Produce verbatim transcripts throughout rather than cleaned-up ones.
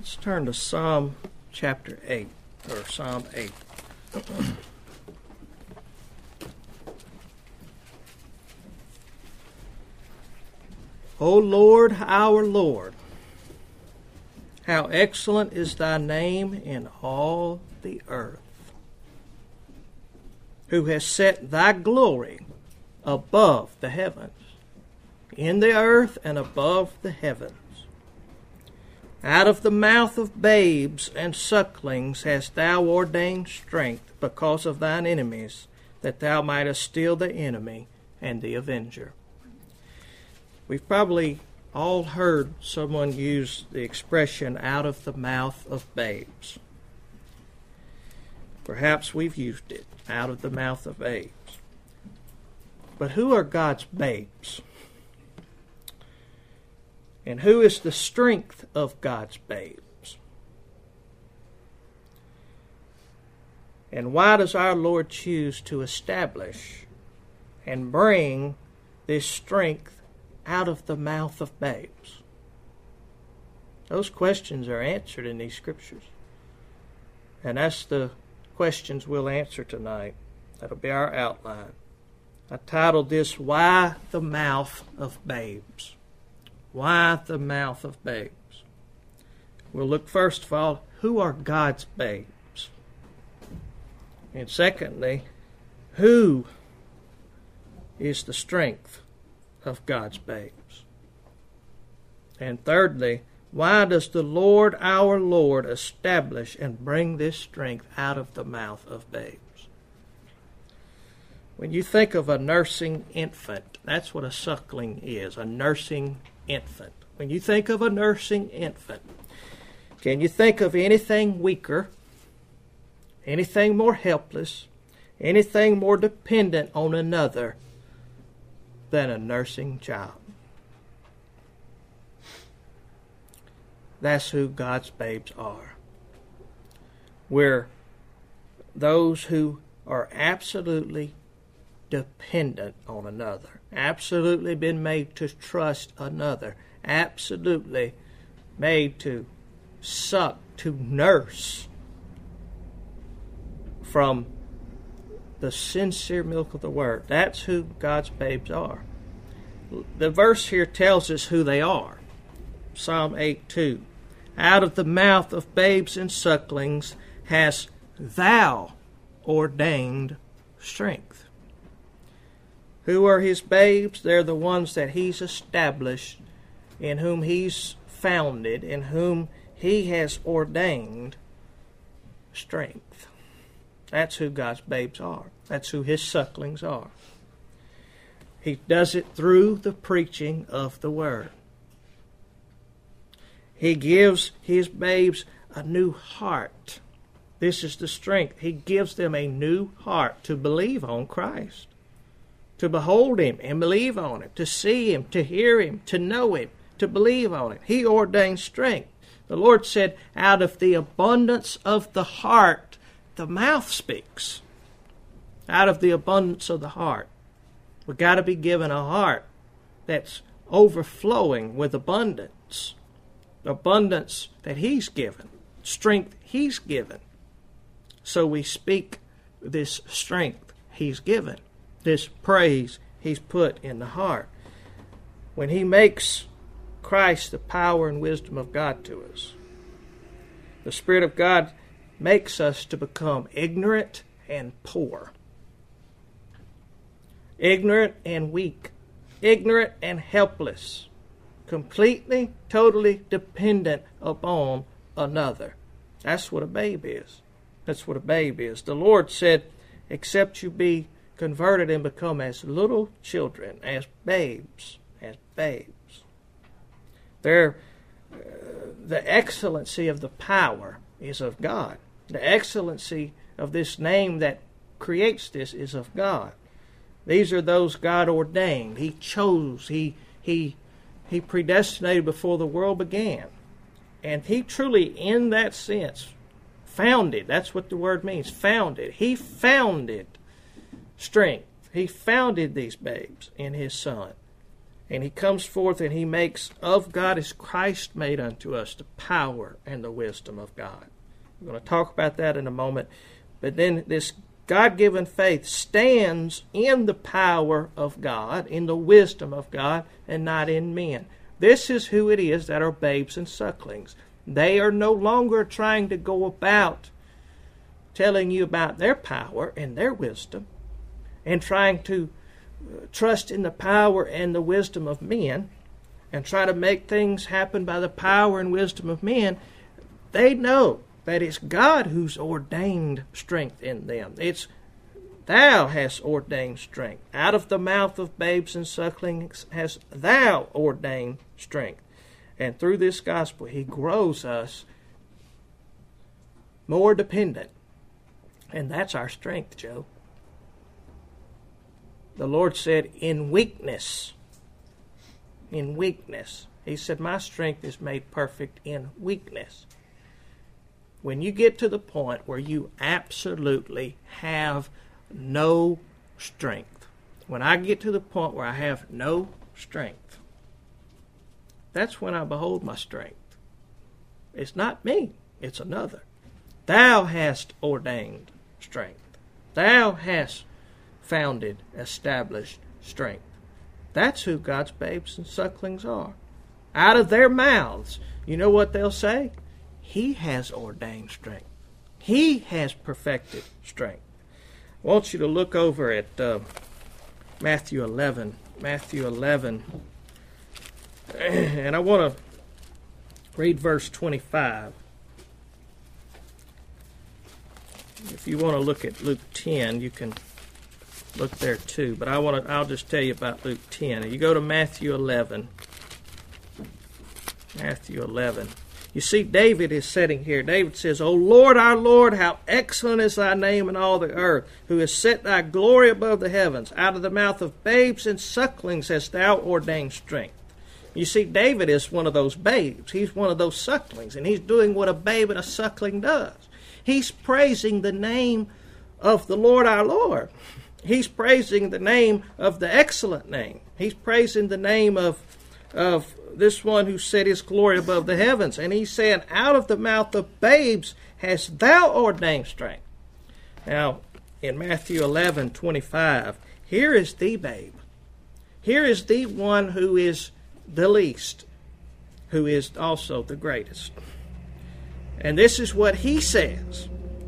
Let's turn to Psalm chapter eight, or Psalm eight. O Lord, our Lord, how excellent is thy name in all the earth, who has set thy glory above the heavens, in the earth and above the heavens. Out of the mouth of babes and sucklings hast thou ordained strength because of thine enemies, that thou mightest still the enemy and the avenger. We've probably all heard someone use the expression, out of the mouth of babes. Perhaps we've used it, out of the mouth of babes. But who are God's babes? And who is the strength of God's babes? And why does our Lord choose to establish and bring this strength out of the mouth of babes? Those questions are answered in these scriptures. And that's the questions we'll answer tonight. That'll be our outline. I titled this, Why the Mouth of Babes? Why the mouth of babes? We'll look first of all, who are God's babes? And secondly, who is the strength of God's babes? And thirdly, why does the Lord our Lord establish and bring this strength out of the mouth of babes? When you think of a nursing infant, that's what a suckling is, a nursing infant. When you think of a nursing infant, can you think of anything weaker, anything more helpless, anything more dependent on another than a nursing child? That's who God's babes are. We're those who are absolutely dependent on another, absolutely been made to trust another, absolutely made to suck, to nurse from the sincere milk of the Word. That's who God's babes are. The verse here tells us who they are. Psalm eight two. Out of the mouth of babes and sucklings hast thou ordained strength. Who are his babes? They're the ones that he's established, in whom he's founded, in whom he has ordained strength. That's who God's babes are. That's who his sucklings are. He does it through the preaching of the Word. He gives his babes a new heart. This is the strength. He gives them a new heart to believe on Christ, to behold him and believe on him, to see him, to hear him, to know him, to believe on him. He ordains strength. The Lord said, out of the abundance of the heart, the mouth speaks. Out of the abundance of the heart. We've got to be given a heart that's overflowing with abundance. Abundance that he's given. Strength he's given. So we speak this strength he's given. This praise he's put in the heart. When he makes Christ the power and wisdom of God to us, the Spirit of God makes us to become ignorant and poor. Ignorant and weak. Ignorant and helpless. Completely, totally dependent upon another. That's what a babe is. That's what a babe is. The Lord said, except you be converted and become as little children, as babes, as babes. They're, uh, the excellency of the power is of God. The excellency of this name that creates this is of God. These are those God ordained. He chose. He he he predestinated before the world began. And he truly, in that sense, founded. That's what the word means, founded. He founded strength. He founded these babes in his Son. And he comes forth and he makes of God as Christ made unto us the power and the wisdom of God. We're going to talk about that in a moment. But then this God-given faith stands in the power of God, in the wisdom of God, and not in men. This is who it is that are babes and sucklings. They are no longer trying to go about telling you about their power and their wisdom and trying to trust in the power and the wisdom of men and try to make things happen by the power and wisdom of men. They know that it's God who's ordained strength in them. It's thou hast ordained strength. Out of the mouth of babes and sucklings hast thou ordained strength. And through this gospel, he grows us more dependent. And that's our strength, Joe. The Lord said, in weakness, in weakness. He said, my strength is made perfect in weakness. When you get to the point where you absolutely have no strength, when I get to the point where I have no strength, that's when I behold my strength. It's not me, it's another. Thou hast ordained strength. Thou hast founded, established strength. That's who God's babes and sucklings are. Out of their mouths, you know what they'll say? He has ordained strength. He has perfected strength. I want you to look over at uh, Matthew eleven. Matthew eleven. And I want to read verse twenty-five. If you want to look at Luke ten, you can look there too. But I want to, I'll just tell you about Luke ten. You go to Matthew eleven. Matthew eleven. You see, David is sitting here. David says, O Lord, our Lord, how excellent is thy name in all the earth, who has set thy glory above the heavens. Out of the mouth of babes and sucklings hast thou ordained strength. You see, David is one of those babes. He's one of those sucklings, and he's doing what a babe and a suckling does. He's praising the name of the Lord our Lord. He's praising the name of the excellent name. He's praising the name of, of this one who set his glory above the heavens. And he's saying, out of the mouth of babes hast thou ordained strength. Now, in Matthew eleven twenty-five, here is the babe. Here is the one who is the least, who is also the greatest. And this is what he says.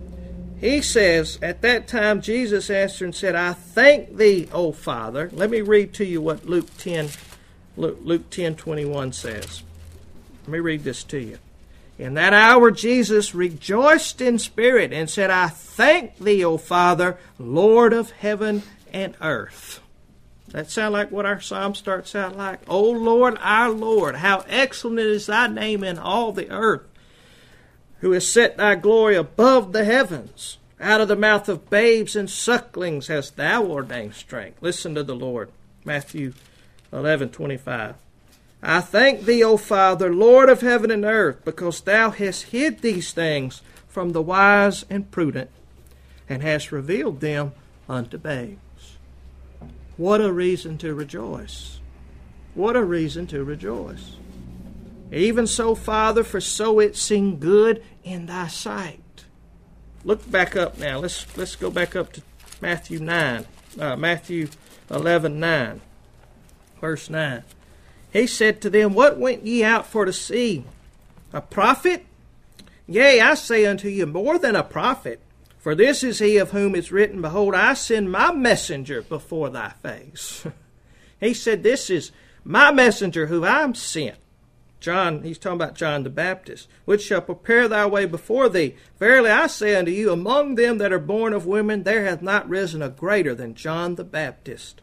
He says, at that time Jesus answered and said, I thank thee, O Father. Let me read to you what Luke ten, Luke ten twenty-one says. Let me read this to you. In that hour Jesus rejoiced in spirit and said, I thank thee, O Father, Lord of heaven and earth. That sound like what our psalm starts out like? O Lord, our Lord, how excellent is thy name in all the earth, who has set thy glory above the heavens. Out of the mouth of babes and sucklings hast thou ordained strength. Listen to the Lord. Matthew eleven twenty-five. I thank thee, O Father, Lord of heaven and earth, because thou hast hid these things from the wise and prudent, and hast revealed them unto babes. What a reason to rejoice. What a reason to rejoice. Even so, Father, for so it seemed good in thy sight. Look back up now. Let's let's go back up to Matthew nine. Uh, Matthew eleven nine. Verse nine. He said to them, what went ye out for to see? A prophet? Yea, I say unto you, more than a prophet. For this is he of whom is written, behold, I send my messenger before thy face. He said, this is my messenger who I'm sent. John, he's talking about John the Baptist, which shall prepare thy way before thee. Verily I say unto you, among them that are born of women, there hath not risen a greater than John the Baptist.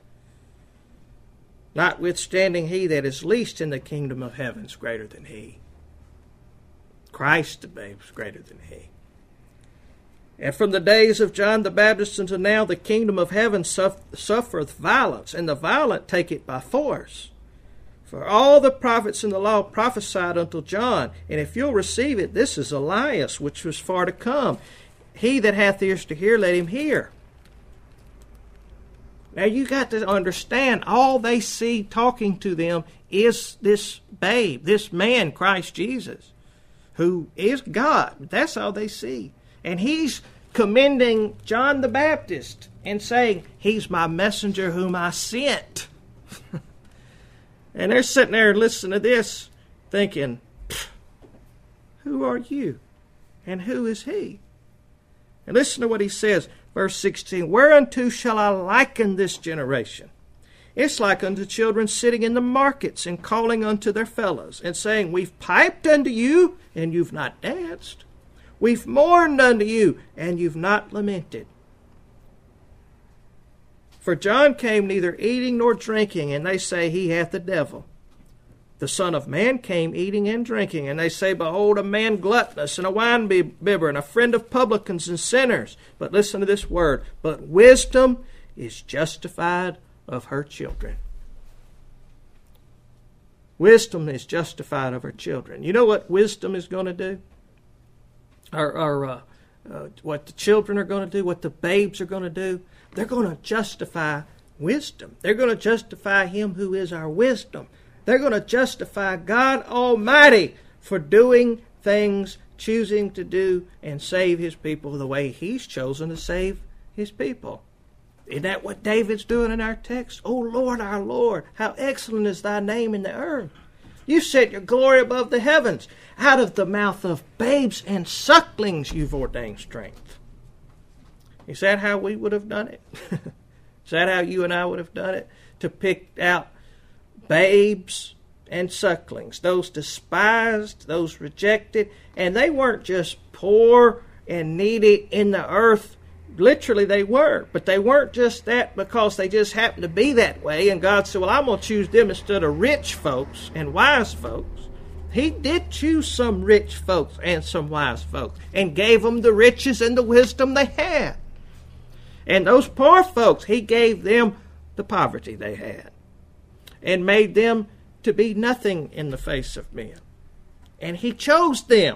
Notwithstanding, he that is least in the kingdom of heaven is greater than he. Christ the babe is greater than he. And from the days of John the Baptist until now, the kingdom of heaven suffereth violence, and the violent take it by force. For all the prophets in the law prophesied until John. And if you'll receive it, this is Elias, which was far to come. He that hath ears to hear, let him hear. Now you got to understand, all they see talking to them is this babe, this man, Christ Jesus, who is God. That's all they see. And he's commending John the Baptist and saying, he's my messenger whom I sent. And they're sitting there listening to this thinking, who are you? And who is he? And listen to what he says, verse sixteen. Whereunto shall I liken this generation? It's like unto children sitting in the markets and calling unto their fellows and saying, we've piped unto you, and you've not danced. We've mourned unto you, and you've not lamented. For John came neither eating nor drinking, and they say he hath the devil. The Son of Man came eating and drinking, and they say, behold, a man gluttonous, and a wine-bibber, and a friend of publicans and sinners. But listen to this word, but wisdom is justified of her children. Wisdom is justified of her children. You know what wisdom is going to do? Or, or uh, uh, what the children are going to do, what the babes are going to do? They're going to justify wisdom. They're going to justify him who is our wisdom. They're going to justify God Almighty for doing things, choosing to do and save his people the way he's chosen to save his people. Isn't that what David's doing in our text? O Lord, our Lord, how excellent is thy name in the earth. You set your glory above the heavens. Out of the mouth of babes and sucklings you've ordained strength. Is that how we would have done it? Is that how you and I would have done it? To pick out babes and sucklings, those despised, those rejected, and they weren't just poor and needy in the earth. Literally they were, but they weren't just that because they just happened to be that way, and God said, well, I'm going to choose them instead of rich folks and wise folks. He did choose some rich folks and some wise folks and gave them the riches and the wisdom they had. And those poor folks, he gave them the poverty they had and made them to be nothing in the face of men. And he chose them.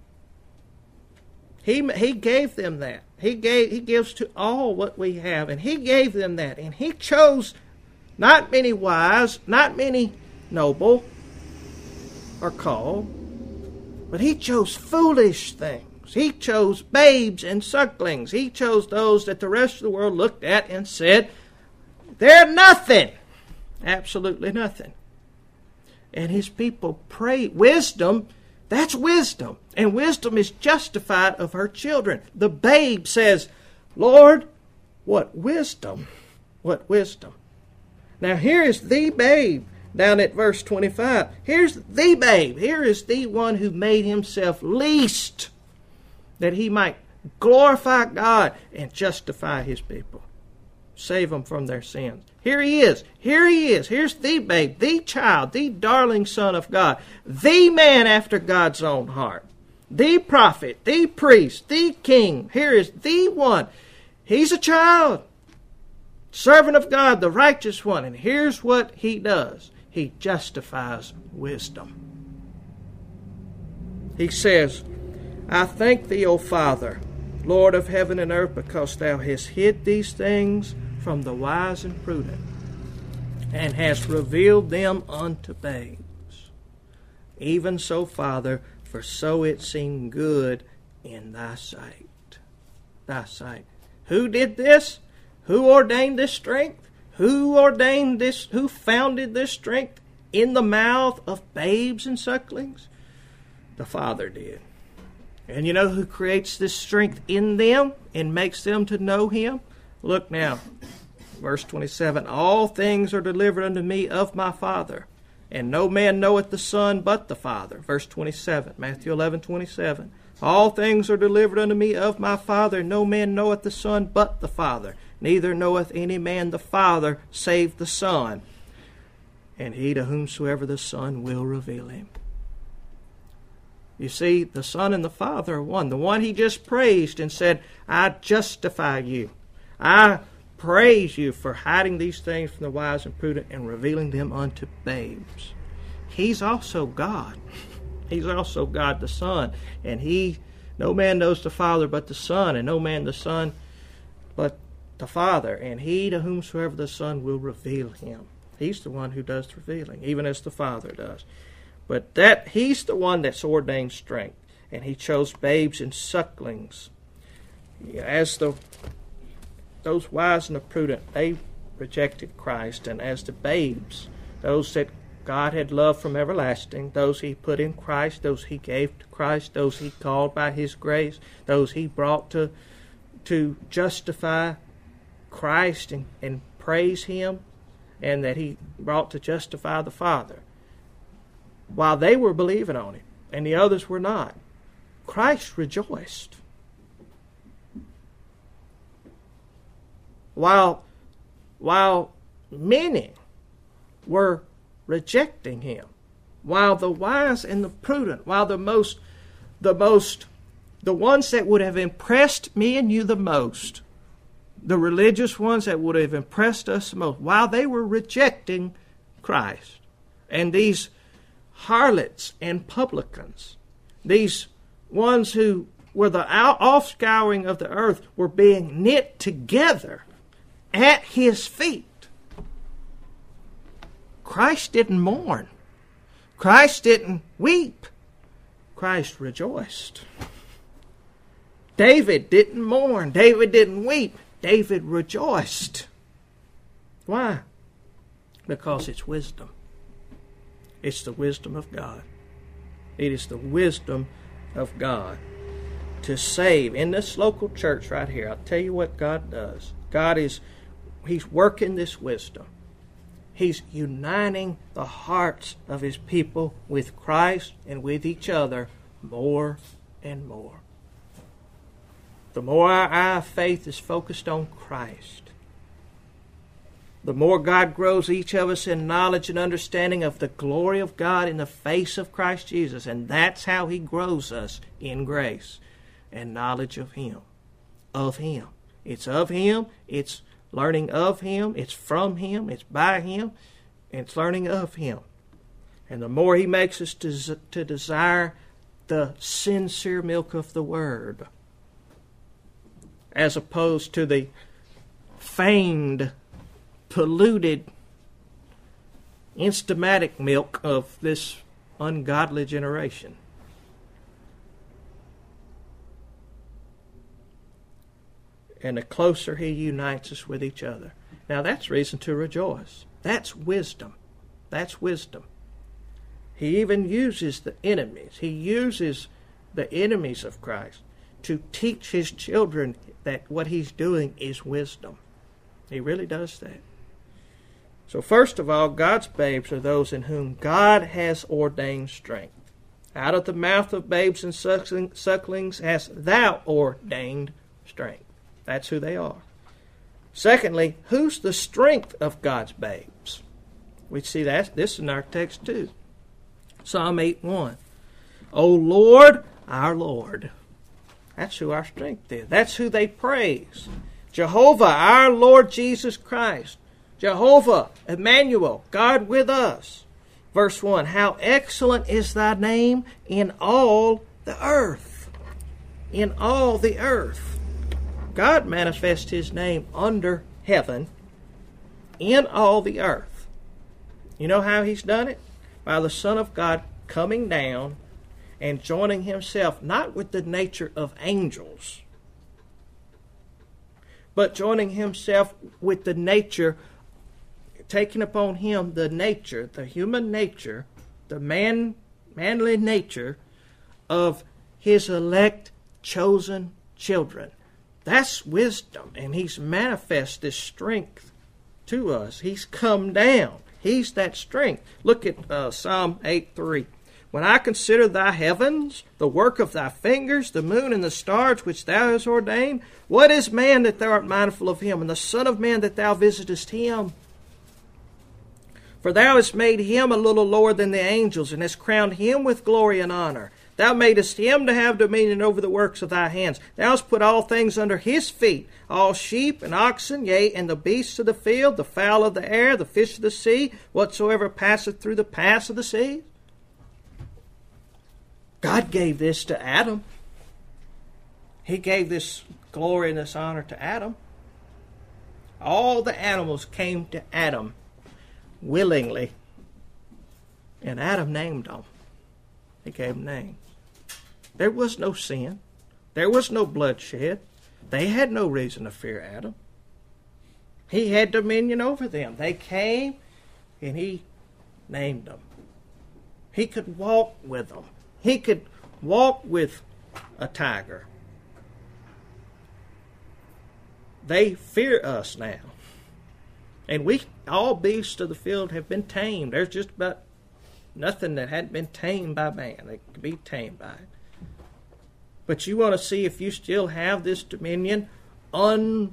He, he gave them that. He gave. He gives to all what we have, and he gave them that. And he chose not many wise, not many noble or called, but he chose foolish things. He chose babes and sucklings. He chose those that the rest of the world looked at and said, they're nothing. Absolutely nothing. And his people pray. Wisdom, that's wisdom. And wisdom is justified of her children. The babe says, Lord, what wisdom, what wisdom. Now here is the babe down at verse twenty-five. Here's the babe. Here is the one who made himself least, that he might glorify God and justify his people. Save them from their sins. Here he is. Here he is. Here's the babe, the child, the darling Son of God, the man after God's own heart, the prophet, the priest, the king. Here is the one. He's a child, servant of God, the righteous one. And here's what he does. He justifies wisdom. He says, I thank thee, O Father, Lord of heaven and earth, because thou hast hid these things from the wise and prudent, and hast revealed them unto babes. Even so, Father, for so it seemed good in thy sight. Thy sight. Who did this? Who ordained this strength? Who ordained this? Who founded this strength in the mouth of babes and sucklings? The Father did. And you know who creates this strength in them and makes them to know him? Look now, verse twenty-seven. All things are delivered unto me of my Father, and no man knoweth the Son but the Father. Verse twenty-seven, Matthew eleven twenty-seven. All things are delivered unto me of my Father, and no man knoweth the Son but the Father. Neither knoweth any man the Father save the Son, and he to whomsoever the Son will reveal him. You see, the Son and the Father are one. The one he just praised and said, I justify you. I praise you for hiding these things from the wise and prudent and revealing them unto babes. He's also God. He's also God the Son. And he, no man knows the Father but the Son, and no man the Son but the Father, and he to whomsoever the Son will reveal him. He's the one who does the revealing, even as the Father does. But that he's the one that's ordained strength, and he chose babes and sucklings. As the those wise and the prudent, they rejected Christ, and as the babes, those that God had loved from everlasting, those he put in Christ, those he gave to Christ, those he called by his grace, those he brought to to justify Christ and, and praise him, and that he brought to justify the Father. While they were believing on him, and the others were not, Christ rejoiced. While, while many were rejecting him, while the wise and the prudent, while the most, the most, the ones that would have impressed me and you the most, the religious ones that would have impressed us the most, while they were rejecting Christ, and these harlots and publicans, these ones who were the offscouring of the earth, were being knit together at his feet. Christ didn't mourn. Christ didn't weep. Christ rejoiced. David didn't mourn. David didn't weep. David rejoiced. Why? Because it's wisdom. It's the wisdom of God. It is the wisdom of God to save. In this local church right here, I'll tell you what God does. God is, He's working this wisdom. He's uniting the hearts of His people with Christ and with each other more and more. The more our eye of faith is focused on Christ, the more God grows each of us in knowledge and understanding of the glory of God in the face of Christ Jesus. And that's how He grows us in grace and knowledge of Him. Of Him. It's of Him. It's learning of Him. It's from Him. It's by Him. And it's learning of Him. And the more He makes us to, to desire the sincere milk of the Word, as opposed to the feigned, polluted, enzymatic milk of this ungodly generation. And the closer He unites us with each other. Now that's reason to rejoice. That's wisdom. That's wisdom. He even uses the enemies. He uses the enemies of Christ to teach His children that what He's doing is wisdom. He really does that. So first of all, God's babes are those in whom God has ordained strength. Out of the mouth of babes and sucklings hast thou ordained strength. That's who they are. Secondly, who's the strength of God's babes? We see that this in our text too. Psalm eight one. O Lord, our Lord. That's who our strength is. That's who they praise. Jehovah, our Lord Jesus Christ. Jehovah, Emmanuel, God with us. Verse one, how excellent is thy name in all the earth. In all the earth. God manifests His name under heaven in all the earth. You know how He's done it? By the Son of God coming down and joining Himself not with the nature of angels, but joining Himself with the nature, taking upon Him the nature, the human nature, the man, manly nature of His elect, chosen children. That's wisdom, and He's manifest this strength to us. He's come down. He's that strength. Look at uh, Psalm eight three. When I consider thy heavens, the work of thy fingers, the moon and the stars which thou hast ordained, what is man that thou art mindful of him, and the son of man that thou visitest him? For thou hast made him a little lower than the angels, and hast crowned him with glory and honor. Thou madest him to have dominion over the works of thy hands. Thou hast put all things under his feet, all sheep and oxen, yea, and the beasts of the field, the fowl of the air, the fish of the sea, whatsoever passeth through the paths of the sea. God gave this to Adam. He gave this glory and this honor to Adam. All the animals came to Adam willingly. And Adam named them. He gave them names. There was no sin. There was no bloodshed. They had no reason to fear Adam. He had dominion over them. They came and he named them. He could walk with them. He could walk with a tiger. They fear us now. And we, all beasts of the field have been tamed. There's just about nothing that hadn't been tamed by man that could be tamed by it. But you want to see if you still have this dominion, un,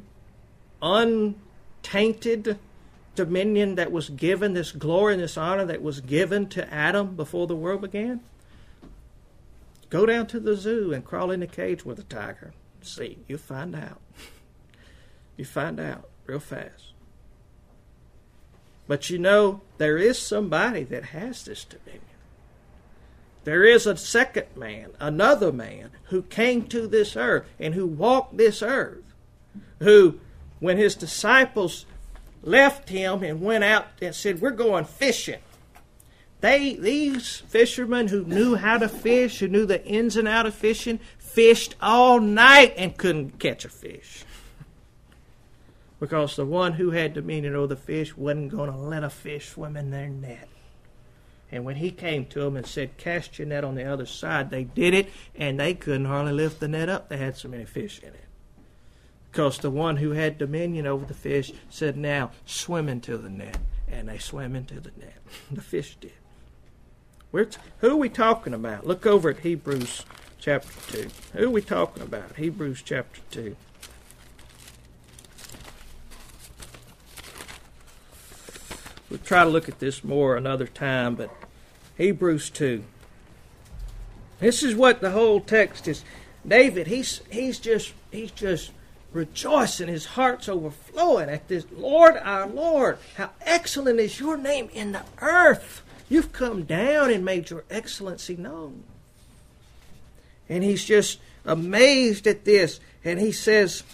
untainted dominion that was given, this glory and this honor that was given to Adam before the world began? Go down to the zoo and crawl in a cage with a tiger. See, you'll find out. You find out real fast. But you know, there is somebody that has this dominion. There is a second man, another man, who came to this earth and who walked this earth, who, when his disciples left him and went out and said, we're going fishing, they, these fishermen who knew how to fish, who knew the ins and outs of fishing, fished all night and couldn't catch a fish. Because the one who had dominion over the fish wasn't going to let a fish swim in their net. And when he came to them and said, cast your net on the other side, they did it, and they couldn't hardly lift the net up. They had so many fish in it. Because the one who had dominion over the fish said, now, swim into the net. And they swam into the net. The fish did. We're t- who are we talking about? Look over at Hebrews chapter two. Who are we talking about? Hebrews chapter two. We'll try to look at this more another time, but Hebrews two. This is what the whole text is. David, he's he's just he's just rejoicing. His heart's overflowing at this. Lord, our Lord, how excellent is your name in the earth. You've come down and made your excellency known. And he's just amazed at this. And he says,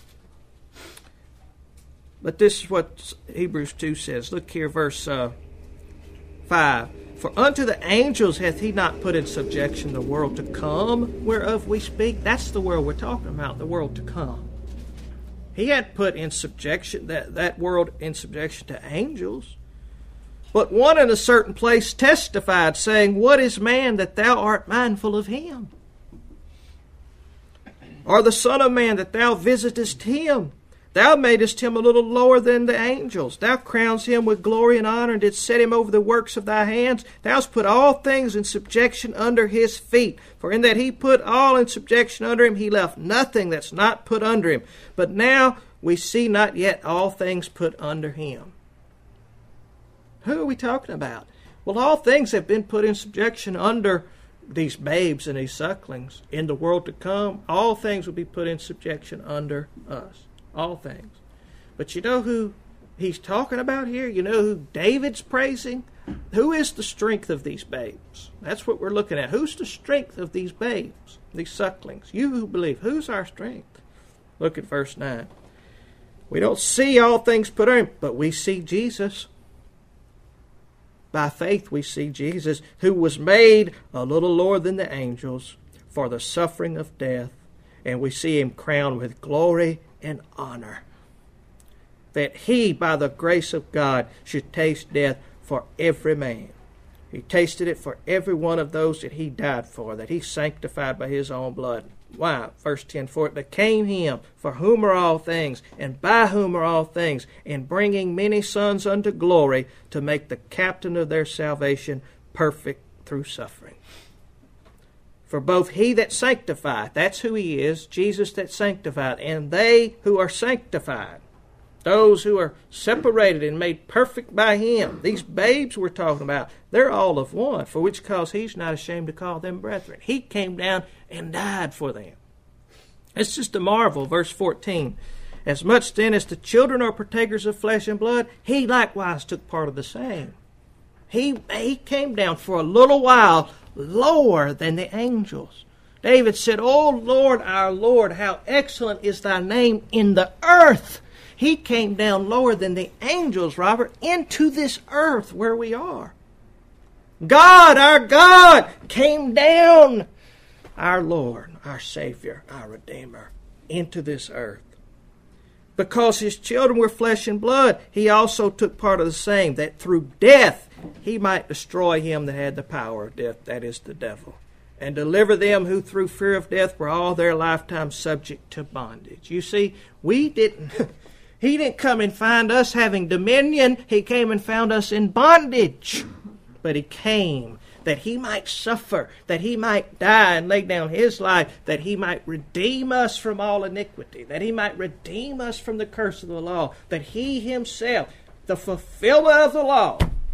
but this is what Hebrews two says. Look here, verse uh, five. For unto the angels hath he not put in subjection the world to come, whereof we speak. That's the world we're talking about, the world to come. He had put in subjection, that, that world in subjection to angels. But one in a certain place testified, saying, what is man that thou art mindful of him? Or the Son of Man that thou visitest him? Thou madest him a little lower than the angels. Thou crownest him with glory and honor, and didst set him over the works of thy hands. Thou hast put all things in subjection under his feet. For in that he put all in subjection under him, he left nothing that's not put under him. But now we see not yet all things put under him. Who are we talking about? Well, all things have been put in subjection under these babes and these sucklings. In the world to come, all things will be put in subjection under us. All things. But you know who he's talking about here? You know who David's praising? Who is the strength of these babes? That's what we're looking at. Who's the strength of these babes, these sucklings? You who believe. Who's our strength? Look at verse nine. We don't see all things put on him, but we see Jesus. By faith we see Jesus, who was made a little lower than the angels for the suffering of death, and we see him crowned with glory and honor, that he, by the grace of God, should taste death for every man. He tasted it for every one of those that he died for, that he sanctified by his own blood. Why? Verse ten, for it became him, for whom are all things, and by whom are all things, in bringing many sons unto glory, to make the captain of their salvation perfect through suffering. For both he that sanctifieth, that's who he is, Jesus that sanctified, and they who are sanctified, those who are separated and made perfect by him, these babes we're talking about, they're all of one, for which cause he's not ashamed to call them brethren. He came down and died for them. It's just a marvel, verse fourteen. As much then as the children are partakers of flesh and blood, he likewise took part of the same. He, he came down for a little while lower than the angels. David said, O Lord, our Lord, how excellent is thy name in the earth. He came down lower than the angels, Robert, into this earth where we are. God, our God, came down, our Lord, our Savior, our Redeemer, into this earth. Because his children were flesh and blood, he also took part of the same, that through death he might destroy him that had the power of death, that is the devil, and deliver them who through fear of death were all their lifetime subject to bondage. You see, we didn't, he didn't come and find us having dominion. He came and found us in bondage. But he came that he might suffer, that he might die and lay down his life, that he might redeem us from all iniquity, that he might redeem us from the curse of the law, that he himself, the fulfillment of the law.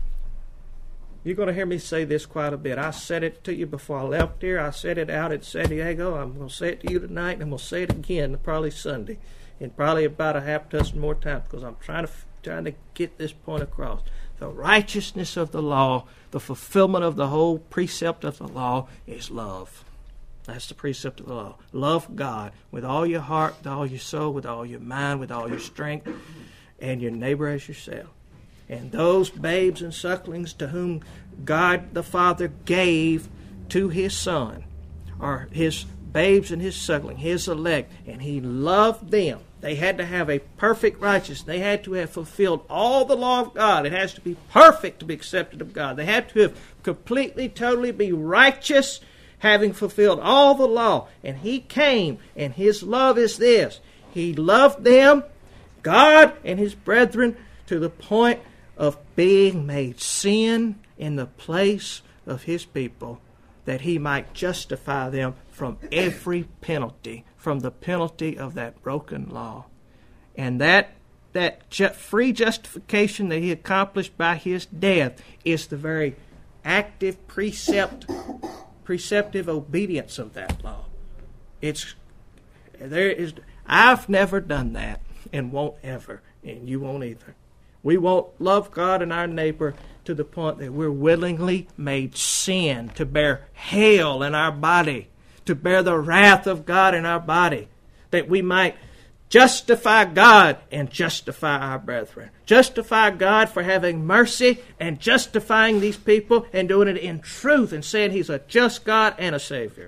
You're going to hear me say this quite a bit. I said it to you before I left here. I said it out at San Diego. I'm going to say it to you tonight, and I'm going to say it again probably Sunday, and probably about a half dozen more times, because I'm trying to trying to get this point across. The righteousness of the law, the fulfillment of the whole precept of the law is love. That's the precept of the law. Love God with all your heart, with all your soul, with all your mind, with all your strength, and your neighbor as yourself. And those babes and sucklings to whom God the Father gave to his Son are his babes and his suckling, his elect, and he loved them. They had to have a perfect righteousness. They had to have fulfilled all the law of God. It has to be perfect to be accepted of God. They had to have completely, totally be righteous, having fulfilled all the law. And he came, and his love is this. He loved them, God and his brethren, to the point of being made sin in the place of his people, that he might justify them from every penalty, from the penalty of that broken law. And that that ju- free justification that he accomplished by his death is the very active precept, preceptive obedience of that law. It's there is. I've never done that, and won't ever, and you won't either. We won't love God and our neighbor to the point that we're willingly made sin to bear hell in our body, to bear the wrath of God in our body, that we might justify God and justify our brethren. Justify God for having mercy and justifying these people and doing it in truth and saying he's a just God and a Savior.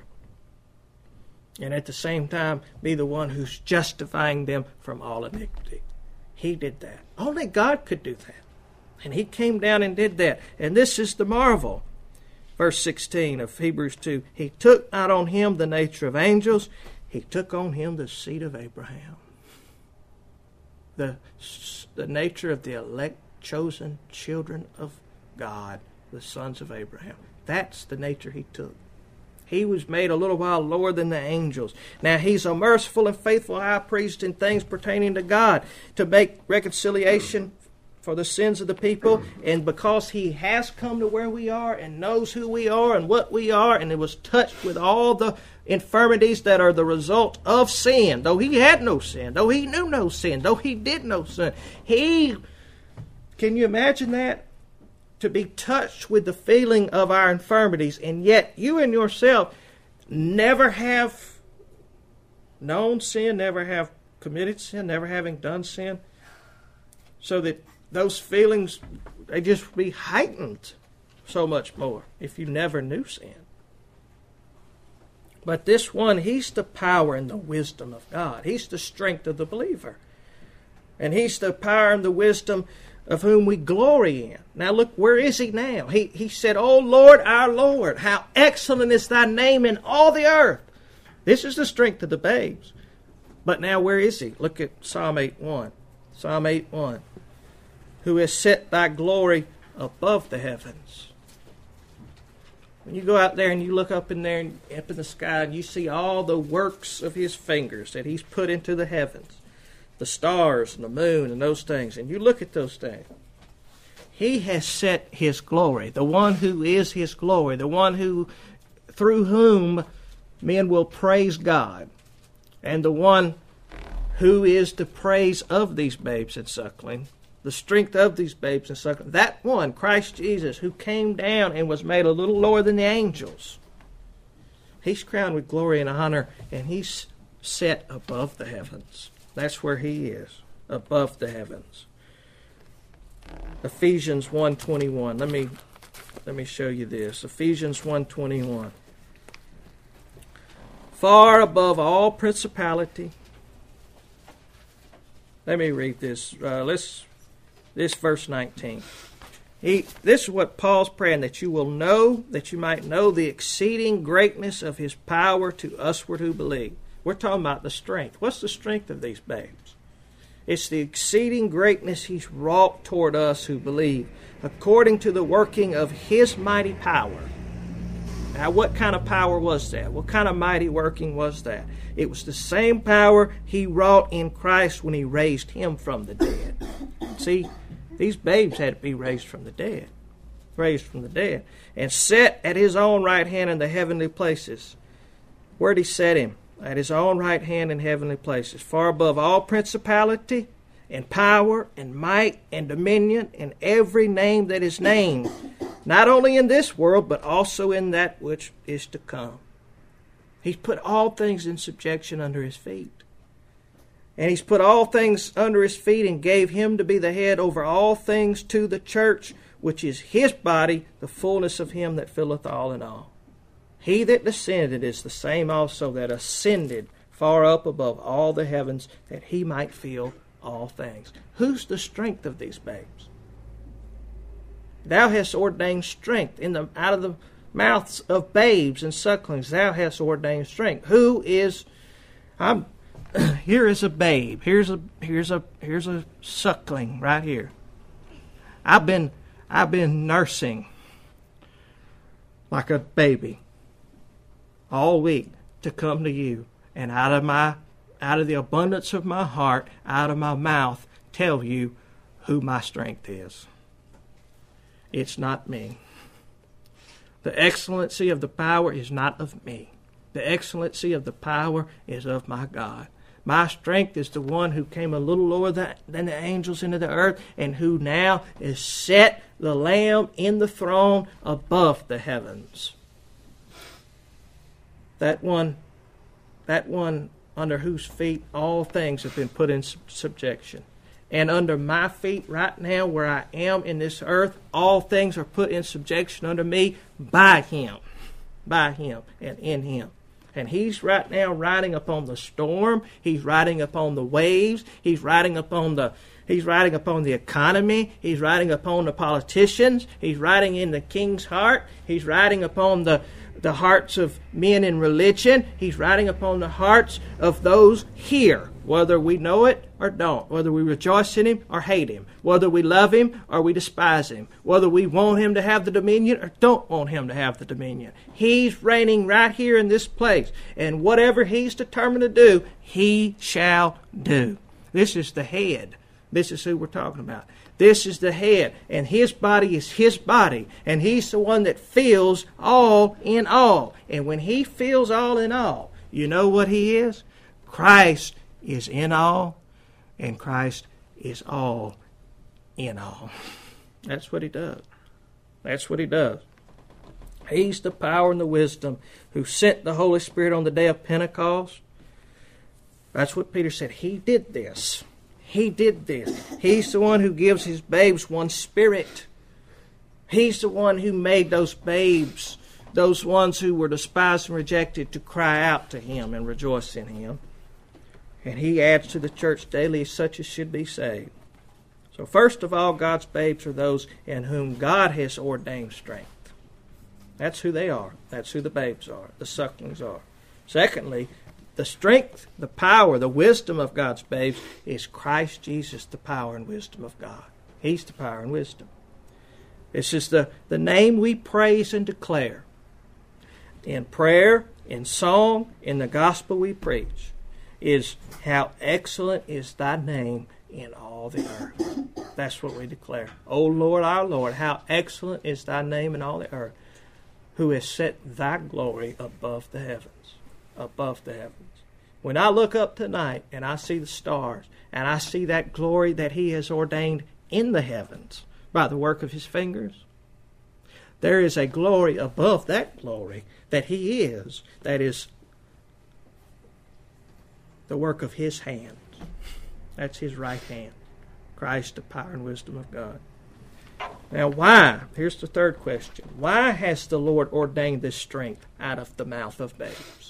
And at the same time, be the one who's justifying them from all iniquity. He did that. Only God could do that. And he came down and did that. And this is the marvel. Verse sixteen of Hebrews two. He took not on him the nature of angels. He took on him the seed of Abraham. The, the nature of the elect, chosen children of God, the sons of Abraham. That's the nature he took. He was made a little while lower than the angels. Now he's a merciful and faithful high priest in things pertaining to God, to make reconciliation for the sins of the people. And because he has come to where we are and knows who we are and what we are, and it was touched with all the infirmities that are the result of sin, though he had no sin, though he knew no sin, though he did no sin. He, can you imagine that? To be touched with the feeling of our infirmities, and yet you and yourself never have known sin, never have committed sin, never having done sin, so that those feelings, they just be heightened so much more if you never knew sin. But this one, he's the power and the wisdom of God. He's the strength of the believer. And he's the power and the wisdom of whom we glory in. Now look, where is he now? He, he said, "O Lord, our Lord, how excellent is thy name in all the earth." This is the strength of the babes. But now where is he? Look at Psalm eight one. Psalm eight one. Who has set thy glory above the heavens. When you go out there and you look up in there, and up in the sky, and you see all the works of his fingers that he's put into the heavens, the stars and the moon and those things, and you look at those things, he has set his glory, the one who is his glory, the one who, through whom men will praise God, and the one who is the praise of these babes and suckling, the strength of these babes and suckling, that one, Christ Jesus, who came down and was made a little lower than the angels. He's crowned with glory and honor, and he's set above the heavens. That's where he is. above the heavens. Ephesians one twenty-one. Let me let me show you this. Ephesians one twenty-one. Far above all principality. Let me read this. Uh, let's this verse nineteen. He, this is what Paul's praying, that you will know, that you might know the exceeding greatness of his power to usward who believe. We're talking about the strength. What's the strength of these babes? It's the exceeding greatness he's wrought toward us who believe, according to the working of his mighty power. Now, what kind of power was that? What kind of mighty working was that? It was the same power he wrought in Christ when he raised him from the dead. See, these babes had to be raised from the dead. Raised from the dead. And set at his own right hand in the heavenly places. Where'd he set him? At his own right hand in heavenly places. Far above all principality and power and might and dominion and every name that is named. Not only in this world, but also in that which is to come. He's put all things in subjection under his feet. And he's put all things under his feet and gave him to be the head over all things to the church, which is his body, the fullness of him that filleth all in all. He that descended is the same also that ascended far up above all the heavens, that he might fill all things. Who's the strength of these babes? Thou hast ordained strength in the out of the mouths of babes and sucklings. Thou hast ordained strength. Who is? I'm. Here is a babe. Here's a here's a here's a suckling right here. I've been I've been nursing like a baby all week to come to you, and out of my out of the abundance of my heart, out of my mouth, tell you who my strength is. It's not me. The excellency of the power is not of me. The excellency of the power is of my God. My strength is the one who came a little lower than the angels into the earth, and who now is set the Lamb in the throne above the heavens. That one, that one under whose feet all things have been put in subjection. And under my feet right now, where I am in this earth, all things are put in subjection under me by him. By him and in him. And he's right now riding upon the storm. He's riding upon the waves. He's riding upon the he's riding upon the economy. He's riding upon the politicians. He's riding in the king's heart. He's riding upon the the hearts of men in religion. He's riding upon the hearts of those here, whether we know it or don't, whether we rejoice in him or hate him, whether we love him or we despise him, whether we want him to have the dominion or don't want him to have the dominion. He's reigning right here in this place, and whatever he's determined to do, he shall do. This is the head. This is who we're talking about. This is the head, and his body is his body, and he's the one that fills all in all. And when he fills all in all, you know what he is? Christ is in all, and Christ is all in all. That's what he does. That's what he does. He's the power and the wisdom who sent the Holy Spirit on the day of Pentecost. That's what Peter said. He did this. He did this. He's the one who gives his babes one spirit. He's the one who made those babes, those ones who were despised and rejected, to cry out to him and rejoice in him. And he adds to the church daily such as should be saved. So first of all, God's babes are those in whom God has ordained strength. That's who they are. That's who the babes are, the sucklings are. Secondly, the strength, the power, the wisdom of God's babes is Christ Jesus, the power and wisdom of God. He's the power and wisdom. This is the, the name we praise and declare. In prayer, in song, in the gospel we preach, is how excellent is thy name in all the earth. That's what we declare. O Lord, our Lord, how excellent is thy name in all the earth, who has set thy glory above the heavens. Above the heavens. When I look up tonight and I see the stars and I see that glory that he has ordained in the heavens by the work of his fingers, there is a glory above that glory that he is, that is the work of his hands. That's his right hand. Christ, the power and wisdom of God. Now why? Here's the third question. Why has the Lord ordained this strength out of the mouth of babes?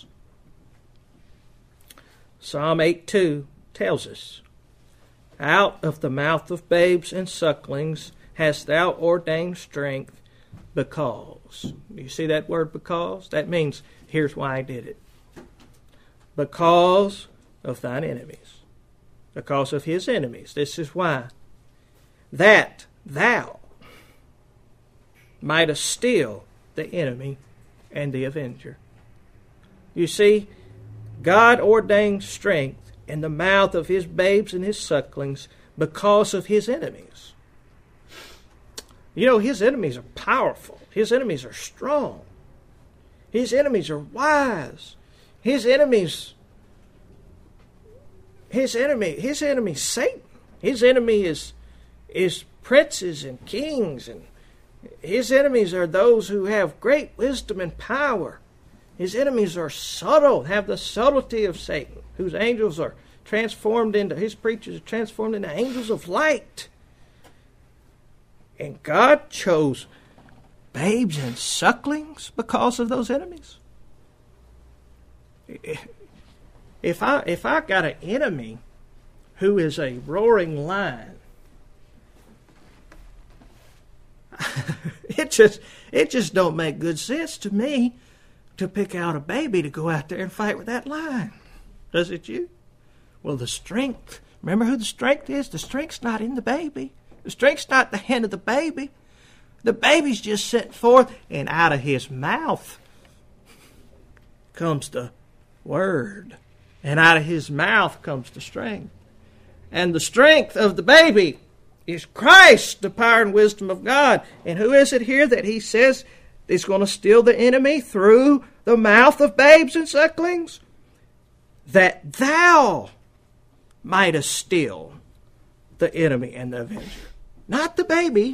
Psalm eight two tells us, out of the mouth of babes and sucklings hast thou ordained strength because. You see that word because? That means here's why I did it. Because of thine enemies. Because of his enemies. This is why. That thou mightest still the enemy and the avenger. You see, God ordained strength in the mouth of his babes and his sucklings because of his enemies. You know, his enemies are powerful. His enemies are strong. His enemies are wise. His enemies, his enemy, his enemy is Satan. His enemy is, is princes and kings, and his enemies are those who have great wisdom and power. His enemies are subtle, have the subtlety of Satan, whose angels are transformed into, his preachers are transformed into angels of light. And God chose babes and sucklings because of those enemies. If I if I got an enemy who is a roaring lion, it just it just don't make good sense to me to pick out a baby to go out there and fight with that lion. Does it you? Well, the strength, remember who the strength is? The strength's not in the baby. The strength's not the hand of the baby. The baby's just sent forth, and out of his mouth comes the word. And out of his mouth comes the strength. And the strength of the baby is Christ, the power and wisdom of God. And who is it here that he says is going to steal the enemy through the mouth of babes and sucklings? That thou mightest steal the enemy and the avenger. Not the baby.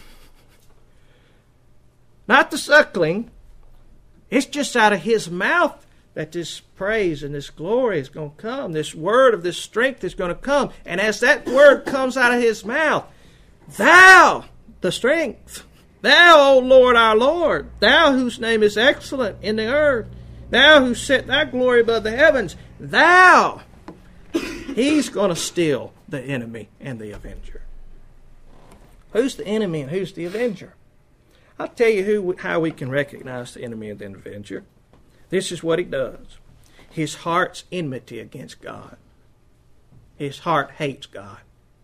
Not the suckling. It's just out of his mouth that this praise and this glory is going to come. This word of this strength is going to come. And as that word comes out of his mouth, thou, the strength, thou, O Lord our Lord, thou whose name is excellent in the earth, thou who set thy glory above the heavens, thou, he's going to steal the enemy and the avenger. Who's the enemy and who's the avenger? I'll tell you who, how we can recognize the enemy and the avenger. This is what he does. His heart's enmity against God. His heart hates God.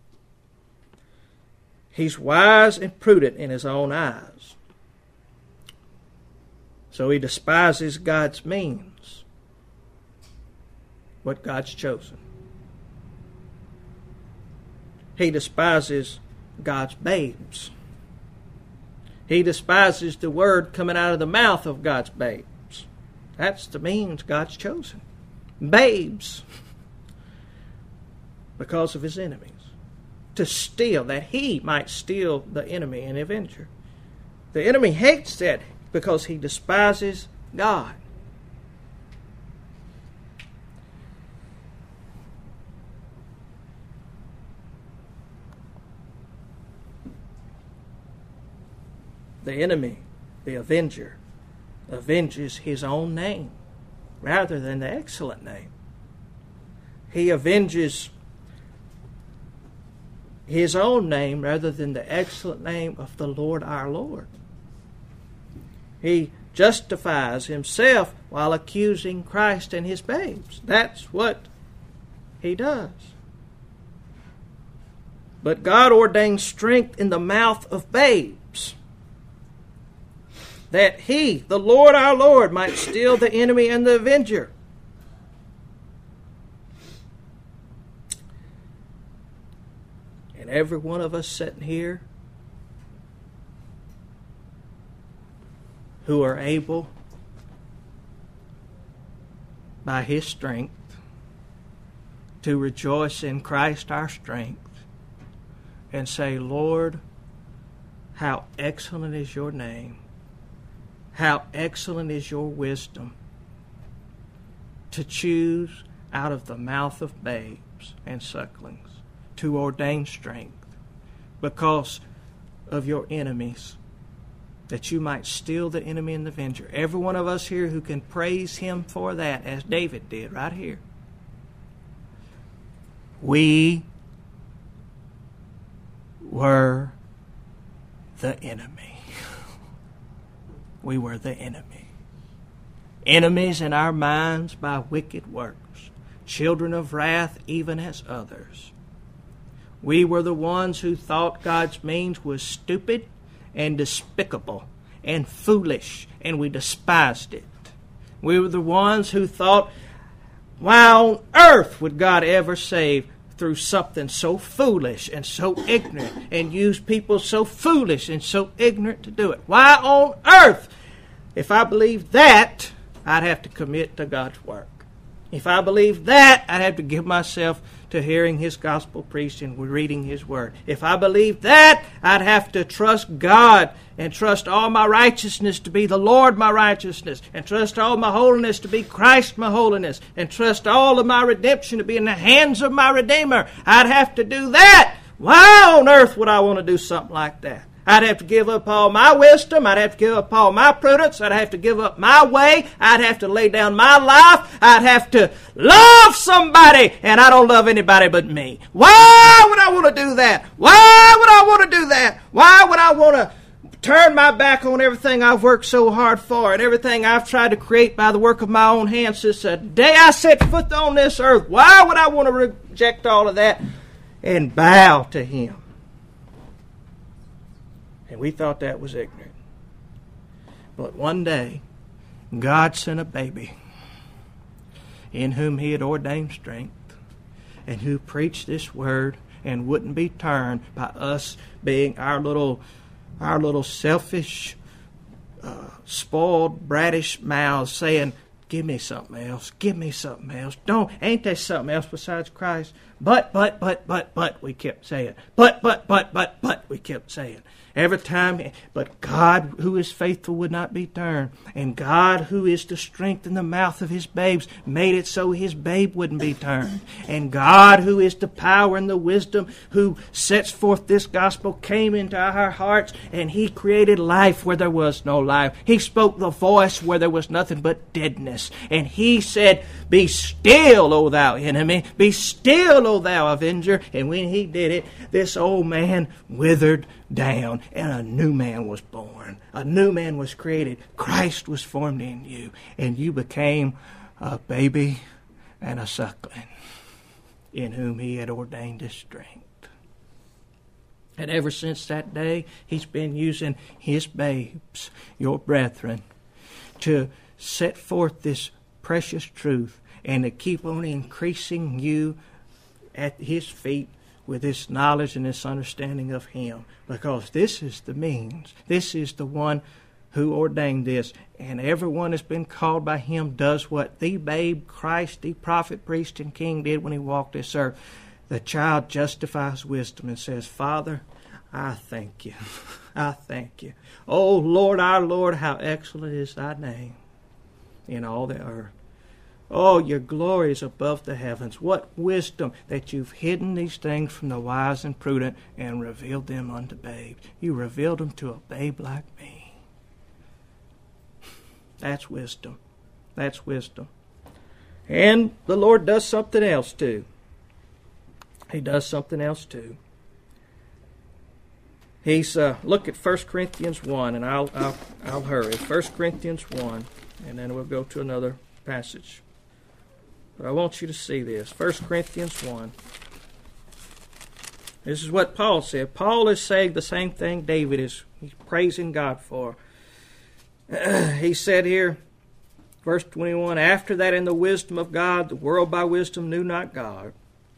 He's wise and prudent in his own eyes. So he despises God's means, what God's chosen. He despises God's babes. He despises the word coming out of the mouth of God's babes. That's the means God's chosen. Babes. Because of his enemies. To steal, that he might steal the enemy and avenger. The enemy hates that because he despises God. The enemy, the avenger, avenges his own name rather than the excellent name. He avenges his own name rather than the excellent name of the Lord our Lord. He justifies himself while accusing Christ and his babes. That's what he does. But God ordained strength in the mouth of babes, that he, the Lord our Lord, might steal the enemy and the avenger. And every one of us sitting here who are able, by his strength, to rejoice in Christ our strength and say, Lord, how excellent is your name. How excellent is your wisdom to choose out of the mouth of babes and sucklings to ordain strength because of your enemies, that you might steal the enemy and the avenger. Every one of us here who can praise him for that, as David did right here. We were the enemy. We were the enemy. Enemies in our minds by wicked works, children of wrath even as others. We were the ones who thought God's means was stupid and despicable and foolish, and we despised it. We were the ones who thought, why on earth would God ever save through something so foolish and so ignorant, and use people so foolish and so ignorant to do it? Why on earth? If I believed that, I'd have to commit to God's work. If I believed that, I'd have to give myself to hearing His gospel preached and reading His word. If I believed that, I'd have to trust God and trust all my righteousness to be the Lord my righteousness, and trust all my holiness to be Christ my holiness, and trust all of my redemption to be in the hands of my Redeemer. I'd have to do that. Why on earth would I want to do something like that? I'd have to give up all my wisdom. I'd have to give up all my prudence. I'd have to give up my way. I'd have to lay down my life. I'd have to love somebody, and I don't love anybody but me. Why would I want to do that? Why would I want to do that? Why would I want to turn my back on everything I've worked so hard for and everything I've tried to create by the work of my own hands since the day I set foot on this earth? Why would I want to reject all of that and bow to Him? And we thought that was ignorant. But one day, God sent a baby in whom He had ordained strength, and who preached this word and wouldn't be turned by us being our little, our little selfish, uh, spoiled, brattish mouths saying, give me something else, give me something else. Don't, ain't there something else besides Christ? But, but, but, but, but, we kept saying. But, but, but, but, but, we kept saying. Every time, but God who is faithful would not be turned. And God who is the strength in the mouth of His babes made it so His babe wouldn't be turned. And God who is the power and the wisdom who sets forth this gospel came into our hearts, and He created life where there was no life. He spoke the voice where there was nothing but deadness. And He said, be still, O thou enemy. Be still, O thou avenger. And when He did it, this old man withered down, and a new man was born. A new man was created. Christ was formed in you, and you became a baby and a suckling in whom He had ordained His strength. And ever since that day, He's been using His babes, your brethren, to set forth this precious truth and to keep on increasing you at His feet with this knowledge and this understanding of Him. Because this is the means. This is the one who ordained this. And everyone that's been called by Him does what the babe, Christ, the prophet, priest, and king did when He walked this earth. The child justifies wisdom and says, Father, I thank You. I thank You. Oh, Lord, our Lord, how excellent is Thy name in all the earth. Oh, Your glory is above the heavens. What wisdom that You've hidden these things from the wise and prudent and revealed them unto babes. You revealed them to a babe like me. That's wisdom. That's wisdom. And the Lord does something else too. He does something else too. He's, uh, look at First Corinthians one, and I'll, I'll, I'll hurry. First Corinthians one, and then we'll go to another passage. But I want you to see this. First Corinthians one. This is what Paul said. Paul is saying the same thing David is he's praising God for. He said here, verse twenty-one, after that in the wisdom of God, the world by wisdom knew not God.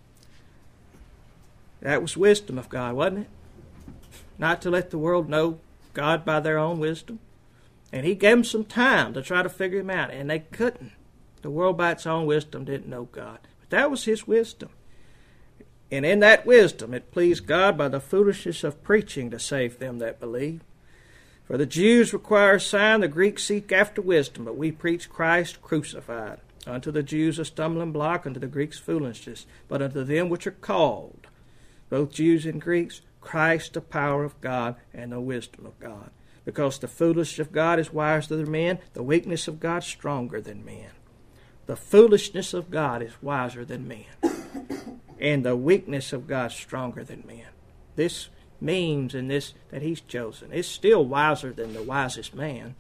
That was wisdom of God, wasn't it? Not to let the world know God by their own wisdom. And He gave them some time to try to figure Him out, and they couldn't. The world by its own wisdom didn't know God. But that was His wisdom. And in that wisdom it pleased God by the foolishness of preaching to save them that believe. For the Jews require a sign, the Greeks seek after wisdom, but we preach Christ crucified. Unto the Jews a stumbling block, unto the Greeks foolishness, but unto them which are called, both Jews and Greeks, Christ the power of God and the wisdom of God. Because the foolishness of God is wiser than men, the weakness of God stronger than men. The foolishness of God is wiser than men, and the weakness of God stronger than men. This means in this that He's chosen. It's still wiser than the wisest man,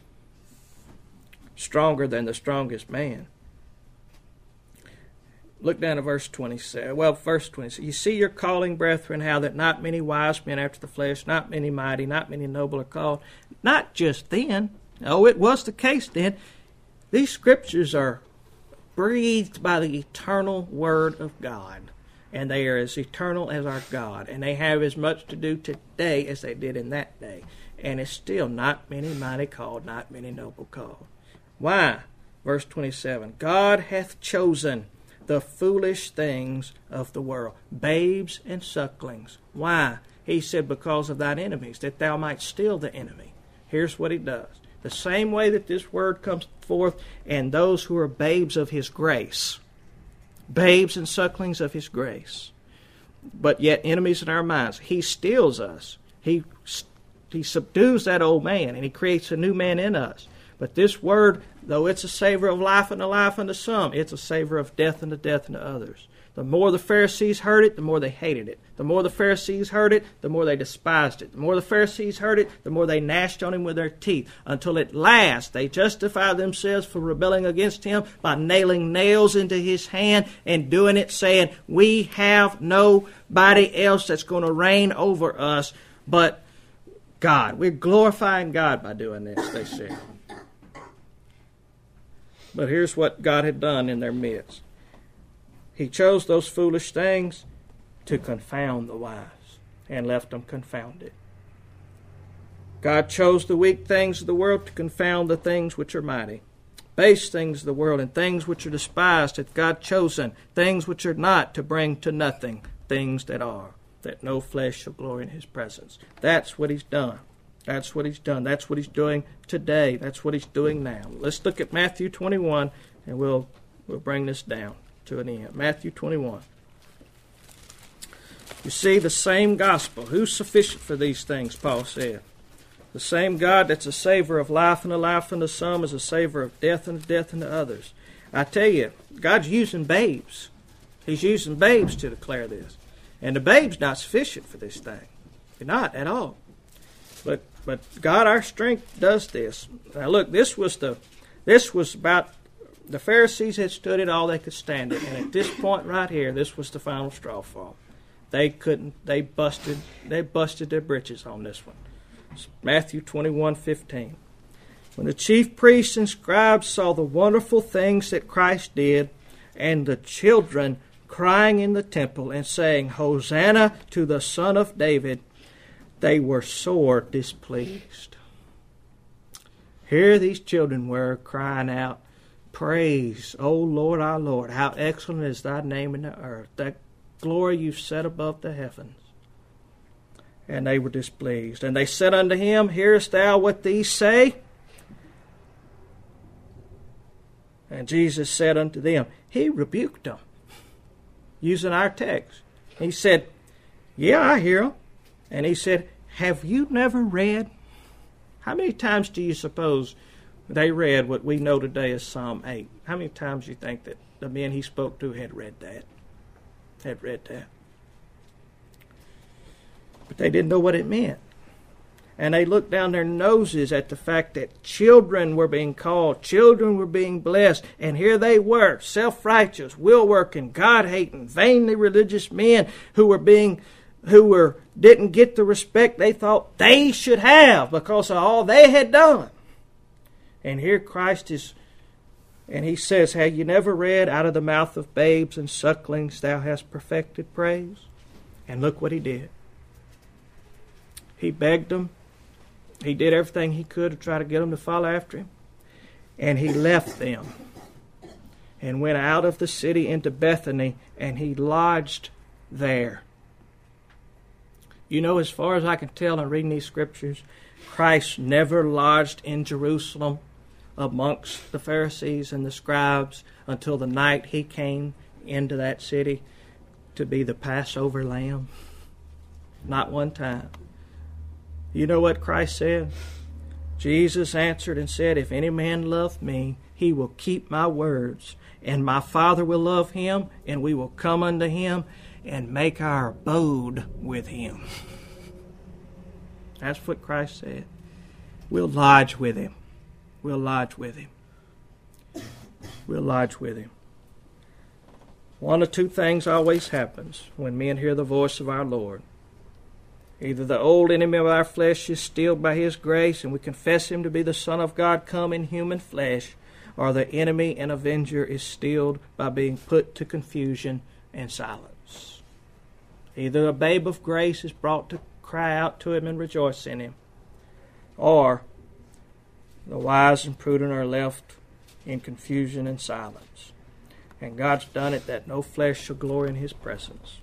stronger than the strongest man. Look down to verse twenty-seven. Well, verse twenty-seven. You see your calling, brethren, how that not many wise men after the flesh, not many mighty, not many noble are called. Not just then. Oh, it was the case then. These scriptures are breathed by the eternal Word of God. And they are as eternal as our God. And they have as much to do today as they did in that day. And it's still not many mighty called, not many noble called. Why? Verse twenty-seven. God hath chosen the foolish things of the world, babes and sucklings. Why? He said, because of thine enemies, that thou might steal the enemy. Here's what He does. The same way that this word comes forth, and those who are babes of His grace, babes and sucklings of His grace, but yet enemies in our minds, He steals us. He, he subdues that old man, and He creates a new man in us. But this word, though it's a savor of life unto life unto some, it's a savor of death unto death unto others. The more the Pharisees heard it, the more they hated it. The more the Pharisees heard it, the more they despised it. The more the Pharisees heard it, the more they gnashed on Him with their teeth. Until at last they justified themselves for rebelling against Him by nailing nails into His hand and doing it, saying, we have nobody else that's going to reign over us but God. We're glorifying God by doing this, they said. But here's what God had done in their midst. He chose those foolish things to confound the wise, and left them confounded. God chose the weak things of the world to confound the things which are mighty. Base things of the world and things which are despised hath God chosen, things which are not, to bring to nothing things that are, that no flesh shall glory in His presence. That's what He's done. That's what He's done. That's what He's doing today. That's what He's doing now. Let's look at Matthew twenty-one, and we'll we'll bring this down to an end. Matthew twenty-one. You see, the same gospel. Who's sufficient for these things, Paul said. The same God that's a savor of life unto life unto some is a savor of death unto death unto others. I tell you, God's using babes. He's using babes to declare this. And the babe's not sufficient for this thing. They're not at all. But But God, our strength, does this. Now look, this was the, this was about, the Pharisees had stood it all they could stand it, and at this point right here, this was the final straw for them. They couldn't. They busted. They busted their britches on this one. It's Matthew twenty-one fifteen. When the chief priests and scribes saw the wonderful things that Christ did, and the children crying in the temple and saying, Hosanna to the Son of David, they were sore displeased. Here these children were crying out, praise, O Lord our Lord, how excellent is thy name in the earth, that glory you've set above the heavens. And they were displeased. And they said unto him, hearest thou what these say? And Jesus said unto them, He rebuked them, using our text. He said, yeah, I hear them. And he said, have you never read? How many times do you suppose they read what we know today as Psalm eight? How many times do you think that the men he spoke to had read that? Had read that. But they didn't know what it meant. And they looked down their noses at the fact that children were being called, children were being blessed, and here they were, self-righteous, will-working, God-hating, vainly religious men who were being who were didn't get the respect they thought they should have because of all they had done. And here Christ is, and he says, have you never read, out of the mouth of babes and sucklings thou hast perfected praise? And look what he did. He begged them. He did everything he could to try to get them to follow after him. And he left them and went out of the city into Bethany, and he lodged there. You know, as far as I can tell in reading these scriptures, Christ never lodged in Jerusalem amongst the Pharisees and the scribes until the night he came into that city to be the Passover lamb. Not one time. You know what Christ said? Jesus answered and said, if any man love me, he will keep my words, and my Father will love him, and we will come unto him and make our abode with him. That's what Christ said. We'll lodge with him. We'll lodge with him. We'll lodge with him. One of two things always happens when men hear the voice of our Lord. Either the old enemy of our flesh is stilled by his grace and we confess him to be the Son of God come in human flesh, or the enemy and avenger is stilled by being put to confusion and silence. Either a babe of grace is brought to cry out to him and rejoice in him, or the wise and prudent are left in confusion and silence. And God's done it that no flesh shall glory in his presence.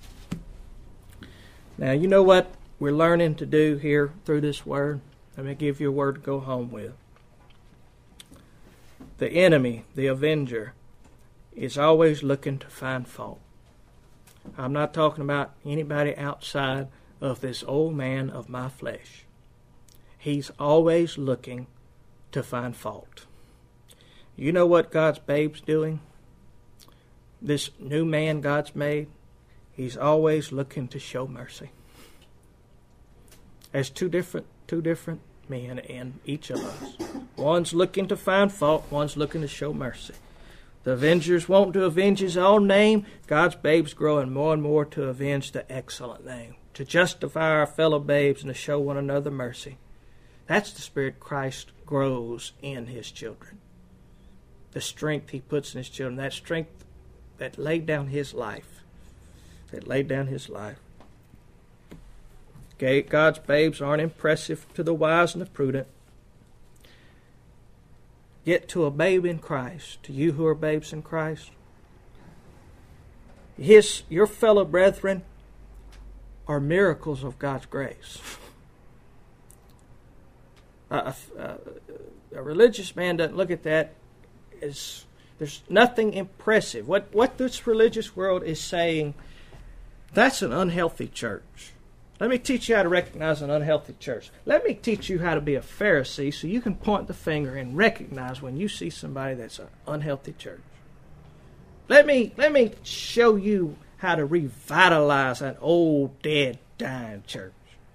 Now, you know what we're learning to do here through this word? Let me give you a word to go home with. The enemy, the avenger, is always looking to find fault. I'm not talking about anybody outside of this old man of my flesh. He's always looking to find fault. You know what God's babe's doing? This new man God's made, he's always looking to show mercy. There's two different two different men in each of us. One's looking to find fault, one's looking to show mercy. The avenger's wanting to avenge his own name. God's babe's growing more and more to avenge the excellent name, to justify our fellow babes and to show one another mercy. That's the spirit Christ grows in his children. The strength he puts in his children, that strength that laid down his life, that laid down his life. Okay, God's babes aren't impressive to the wise and the prudent. Yet to a babe in Christ, to you who are babes in Christ, his, your fellow brethren are miracles of God's grace. A, a, a religious man doesn't look at that as there's nothing impressive. What what this religious world is saying, that's an unhealthy church. Let me teach you how to recognize an unhealthy church. Let me teach you how to be a Pharisee so you can point the finger and recognize when you see somebody that's an unhealthy church. Let me let me show you how to revitalize an old, dead, dying church.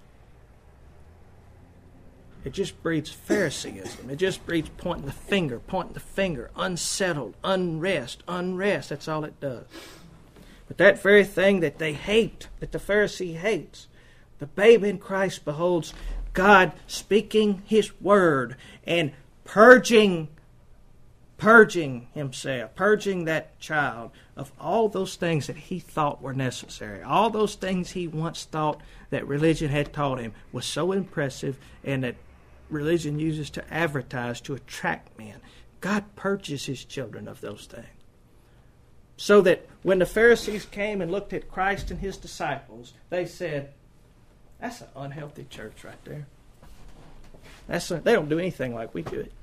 It just breeds Phariseeism. It just breeds pointing the finger, pointing the finger, unsettled, unrest, unrest. That's all it does. But that very thing that they hate, that the Pharisee hates, the babe in Christ beholds God speaking his word and purging, purging himself, purging that child of all those things that he thought were necessary. All those things he once thought that religion had taught him was so impressive and that religion uses to advertise to attract men. God purges his children of those things. So that when the Pharisees came and looked at Christ and his disciples, they said, that's an unhealthy church right there. That's a, they don't do anything like we do it.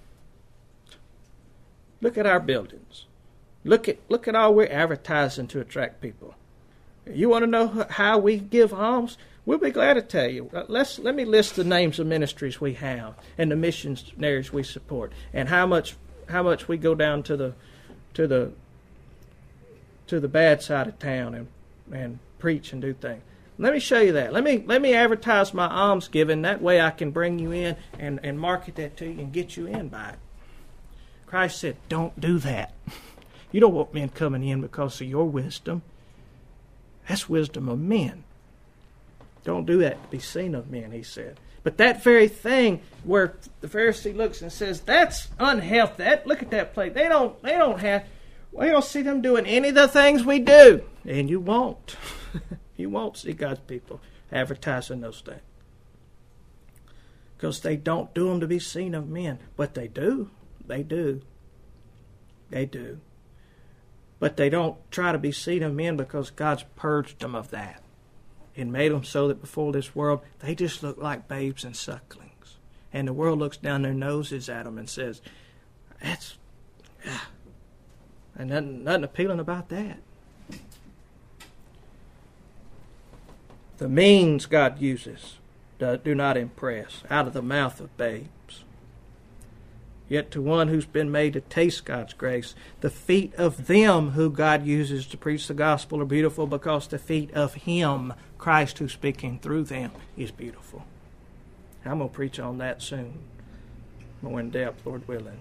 Look at our buildings. Look at look at all we're advertising to attract people. You want to know how we give alms? We'll be glad to tell you. Let's let me list the names of ministries we have and the missionaries we support, and how much how much we go down to the to the to the bad side of town and and preach and do things. Let me show you that. Let me let me advertise my alms giving. That way I can bring you in and, and market that to you and get you in by it. Christ said, don't do that. You don't want men coming in because of your wisdom. That's wisdom of men. Don't do that to be seen of men, he said. But that very thing where the Pharisee looks and says, that's unhealthy. That, look at that plate. They don't they don't have we don't see them doing any of the things we do. And you won't. You won't see God's people advertising those things. Because they don't do them to be seen of men. But they do. They do. They do. But they don't try to be seen of men because God's purged them of that and made them so that before this world, they just look like babes and sucklings. And the world looks down their noses at them and says, that's, ah, and nothing, nothing appealing about that. The means God uses do not impress, out of the mouth of babes. Yet to one who's been made to taste God's grace, the feet of them who God uses to preach the gospel are beautiful, because the feet of Him, Christ, who's speaking through them, is beautiful. I'm going to preach on that soon, more in depth, Lord willing.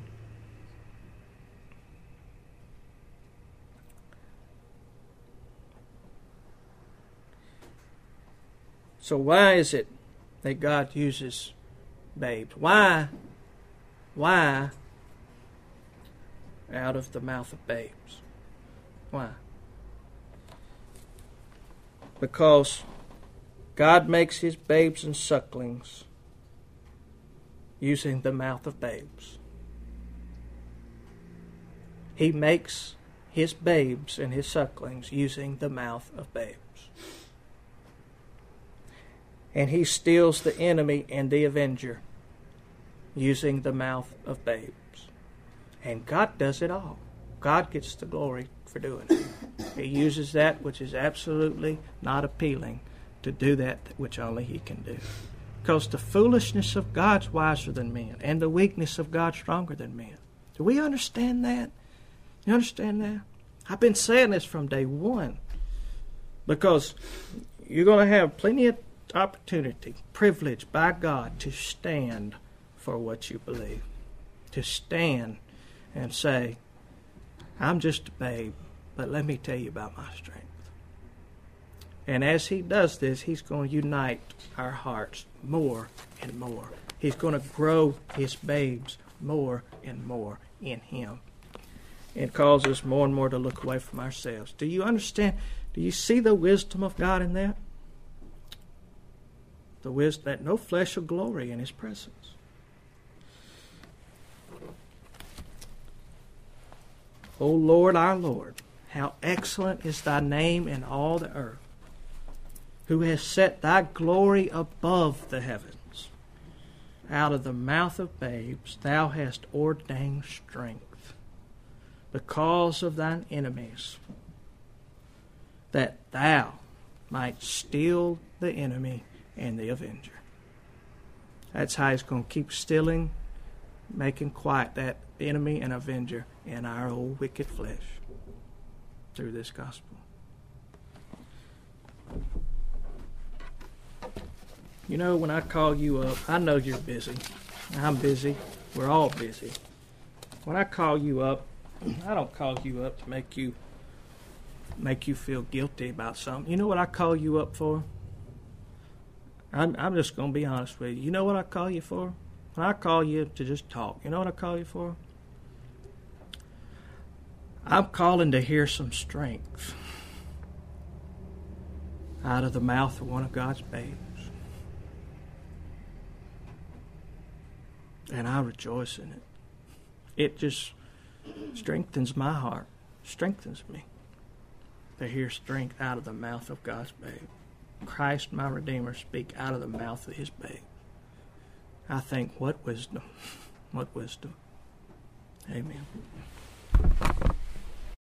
So why is it that God uses babes? Why? Why out of the mouth of babes? Why? Because God makes His babes and sucklings using the mouth of babes. He makes His babes and His sucklings using the mouth of babes. And He steals the enemy and the avenger using the mouth of babes. And God does it all. God gets the glory for doing it. He uses that which is absolutely not appealing to do that which only He can do. Because the foolishness of God's wiser than men, and the weakness of God stronger than men. Do we understand that? You understand that? I've been saying this from day one. Because you're going to have plenty of opportunity, privilege by God to stand for what you believe. To stand and say, I'm just a babe, but let me tell you about my strength. And as He does this, He's going to unite our hearts more and more. He's going to grow His babes more and more in Him. And cause us more and more to look away from ourselves. Do you understand? Do you see the wisdom of God in that? The wisdom that no flesh will glory in His presence. O Lord, our Lord, how excellent is Thy name in all the earth, who has set Thy glory above the heavens. Out of the mouth of babes Thou hast ordained strength, because of Thine enemies, that Thou might still the enemy and the avenger. That's how He's going to keep stilling, making quiet that enemy and avenger in our old wicked flesh through this gospel. You know, when I call you up, I know you're busy. I'm busy. We're all busy. When I call you up, I don't call you up to make you make you feel guilty about something. You know what I call you up for? I'm, I'm just going to be honest with you. You know what I call you for? When I call you to just talk, you know what I call you for? I'm calling to hear some strength out of the mouth of one of God's babes. And I rejoice in it. It just strengthens my heart, strengthens me to hear strength out of the mouth of God's babe. Christ, my Redeemer, speak out of the mouth of His babe. I think, what wisdom, what wisdom. Amen.